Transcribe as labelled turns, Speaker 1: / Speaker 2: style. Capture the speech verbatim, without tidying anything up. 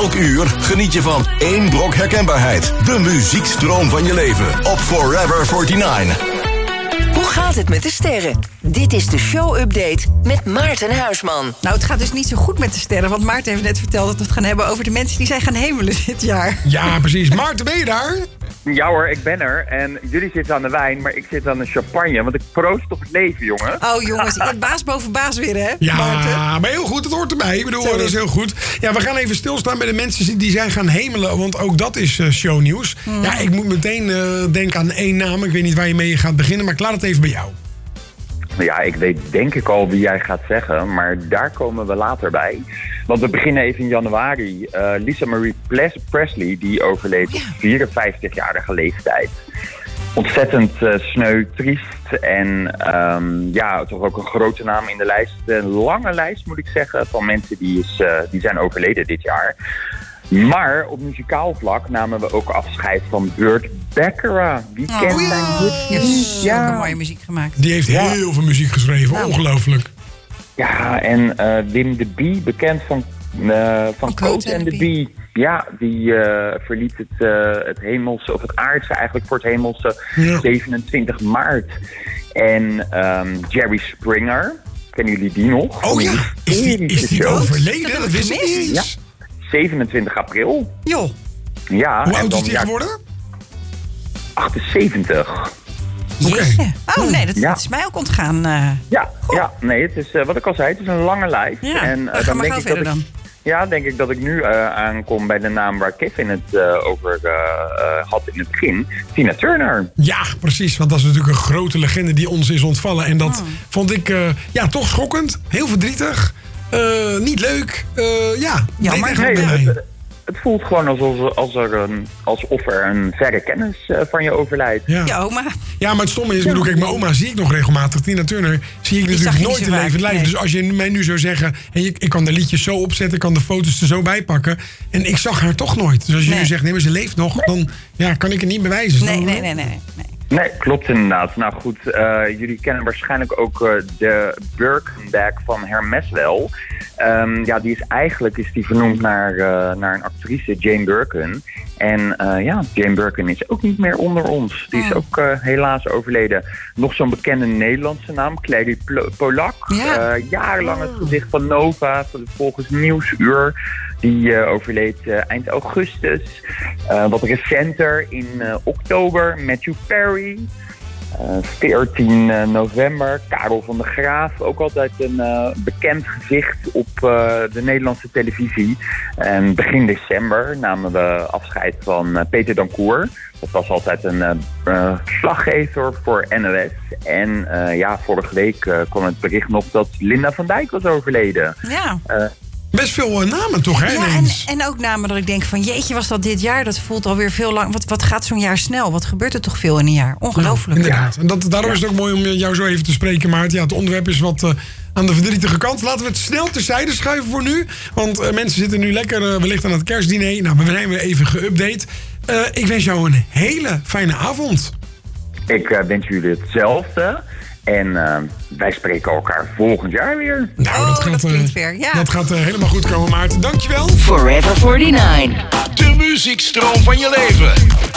Speaker 1: Elk uur geniet je van één brok herkenbaarheid. De muziekstroom van je leven op Forever negenenveertig.
Speaker 2: Hoe gaat het met de sterren? Dit is de show-update met Maarten Huisman.
Speaker 3: Nou, het gaat dus niet zo goed met de sterren. Want Maarten heeft net verteld dat we het gaan hebben over de mensen die zijn gaan hemelen dit jaar.
Speaker 4: Ja, precies. Maarten, ben je daar?
Speaker 5: Ja hoor, ik ben er. En jullie zitten aan de wijn, maar ik zit aan de champagne. Want ik proost op het leven, jongen.
Speaker 3: Oh jongens, je baas boven baas weer, hè,
Speaker 4: Ja,
Speaker 3: Maarten?
Speaker 4: maar heel goed. Het hoort erbij. Ik bedoel,
Speaker 3: Sorry.
Speaker 4: dat is heel goed. Ja, we gaan even stilstaan bij de mensen die zijn gaan hemelen. Want ook dat is uh, shownieuws. Mm. Ja, ik moet meteen uh, denken aan één naam. Ik weet niet waar je mee gaat beginnen, maar ik laat het even bij jou.
Speaker 5: Ja, ik weet denk ik al wie jij gaat zeggen, maar daar komen we later bij. Want we beginnen even in januari. Uh, Lisa Marie Ples- Presley, die overleed
Speaker 3: Oh, ja.
Speaker 5: op vierenvijftigjarige leeftijd. Ontzettend uh, sneu, triest en um, ja, toch ook een grote naam in de lijst. Een lange lijst, moet ik zeggen, van mensen die, is, uh, die zijn overleden dit jaar. Maar op muzikaal vlak namen we ook afscheid van Burt Bacharach. Wie
Speaker 3: Oh,
Speaker 5: kent
Speaker 3: ja.
Speaker 5: zijn
Speaker 3: Je hebt
Speaker 5: hits?
Speaker 3: zulke mooie muziek gemaakt.
Speaker 4: Die heeft
Speaker 5: Ja.
Speaker 4: heel veel muziek geschreven.
Speaker 3: Nou.
Speaker 4: Ongelooflijk.
Speaker 5: Ja, en uh, Wim de Bie, bekend van, uh, van Coat and the Bie. Ja, die uh, verliet het, uh, het hemelse, of het aardse eigenlijk voor het hemelse,
Speaker 4: Ja.
Speaker 5: zevenentwintig maart. En um, Jerry Springer, kennen jullie die nog?
Speaker 4: Oh ja, is die, is die
Speaker 5: show.
Speaker 4: overleden?
Speaker 3: Dat heb
Speaker 4: Dat
Speaker 3: ik
Speaker 4: wist ik
Speaker 3: gemist.
Speaker 4: niet eens.
Speaker 5: zevenentwintig april.
Speaker 3: Joh,
Speaker 5: Ja,
Speaker 4: Hoe
Speaker 5: en
Speaker 4: oud
Speaker 5: dan
Speaker 4: is die
Speaker 5: ja,
Speaker 4: geworden?
Speaker 5: achtenzeventig.
Speaker 3: jeetje. Oh nee, dat,
Speaker 5: Ja.
Speaker 3: dat is mij ook ontgaan. Uh,
Speaker 5: Ja, ja, nee, het is uh, wat ik al zei, het is een lange lijst.
Speaker 3: ja,
Speaker 5: en, uh,
Speaker 3: dan gaan we gauw
Speaker 5: ik
Speaker 3: verder
Speaker 5: dat ik,
Speaker 3: dan.
Speaker 5: Ja, denk ik dat ik nu uh, aankom bij de naam waar Kevin het uh, over uh, uh, had in het begin. Tina Turner.
Speaker 4: Ja, precies. Want dat is natuurlijk een grote legende die ons is ontvallen. En dat
Speaker 3: Oh.
Speaker 4: vond ik uh, ja, toch schokkend. Heel verdrietig. Uh, niet leuk. Uh, ja,
Speaker 3: Jammer.
Speaker 4: deed eigenlijk
Speaker 5: Nee,
Speaker 4: bij mij.
Speaker 5: het, het voelt gewoon alsof, als er een, alsof er een verre kennis uh, van je overlijdt.
Speaker 4: Ja.
Speaker 3: Je oma.
Speaker 4: Ja, maar het stomme is, ik bedoel, kijk, mijn oma zie ik nog regelmatig. Tina Turner zie ik
Speaker 3: Die
Speaker 4: natuurlijk
Speaker 3: zag je
Speaker 4: nooit
Speaker 3: niet
Speaker 4: in
Speaker 3: zo
Speaker 4: levend
Speaker 3: vaak,
Speaker 4: lijf.
Speaker 3: nee.
Speaker 4: Dus als je mij nu zou zeggen, en je, ik kan de liedjes zo opzetten, ik kan de foto's er zo bij pakken. En ik zag haar toch nooit. Dus als je
Speaker 3: Nee.
Speaker 4: nu zegt, nee, maar ze leeft nog, dan ja, kan ik het niet bewijzen.
Speaker 3: Nee,
Speaker 4: Dan-
Speaker 3: nee, nee, nee. nee.
Speaker 5: Nee, klopt inderdaad. Nou goed, uh, jullie kennen waarschijnlijk ook uh, de Birkenback van Hermes wel. Um, ja, die is eigenlijk is die vernoemd naar, uh, naar een actrice, Jane Birkin. En uh, ja, Jane Birkin is ook niet meer onder ons. Die is
Speaker 3: Oh.
Speaker 5: ook uh, helaas overleden. Nog zo'n bekende Nederlandse naam, Clary Pl- Polak.
Speaker 3: Ja.
Speaker 5: Uh, jarenlang het gezicht van Nova, volgens Nieuwsuur. Die uh, overleed uh, eind augustus. Uh, wat recenter in uh, oktober, Matthew Perry. Uh, veertien november, Karel van der Graaf. Ook altijd een uh, bekend gezicht op uh, de Nederlandse televisie. En begin december namen we afscheid van uh, Peter Dancourt. Dat was altijd een uh, uh, verslaggever voor N O S. En uh, ja, vorige week uh, kwam het bericht nog dat Linda van Dijk was overleden.
Speaker 3: Ja.
Speaker 5: Uh,
Speaker 4: Best veel uh, namen toch, hè,
Speaker 3: Ja, en,
Speaker 4: ineens?
Speaker 3: en ook namen dat ik denk van jeetje, was dat dit jaar? Dat voelt alweer veel lang. Wat, wat gaat zo'n jaar snel? Wat gebeurt er toch veel in een jaar? Ongelooflijk.
Speaker 4: Ja, inderdaad. En dat, daarom is het ook mooi om jou zo even te spreken, Maarten. Ja, het onderwerp is wat uh, aan de verdrietige kant. Laten we het snel terzijde schuiven voor nu. Want uh, mensen zitten nu lekker uh, wellicht aan het kerstdiner. Nou, we zijn weer even geüpdate. Uh, ik wens jou een hele fijne avond.
Speaker 5: ik uh, wens jullie hetzelfde. En uh, wij spreken elkaar volgend jaar weer.
Speaker 4: Nou,
Speaker 3: Oh,
Speaker 4: dat gaat,
Speaker 3: dat
Speaker 4: uh,
Speaker 3: klinkt ver, ja.
Speaker 4: dat gaat uh, helemaal goed komen, Maarten. Dankjewel.
Speaker 2: Forever negenenveertig.
Speaker 1: De muziekstroom van je leven.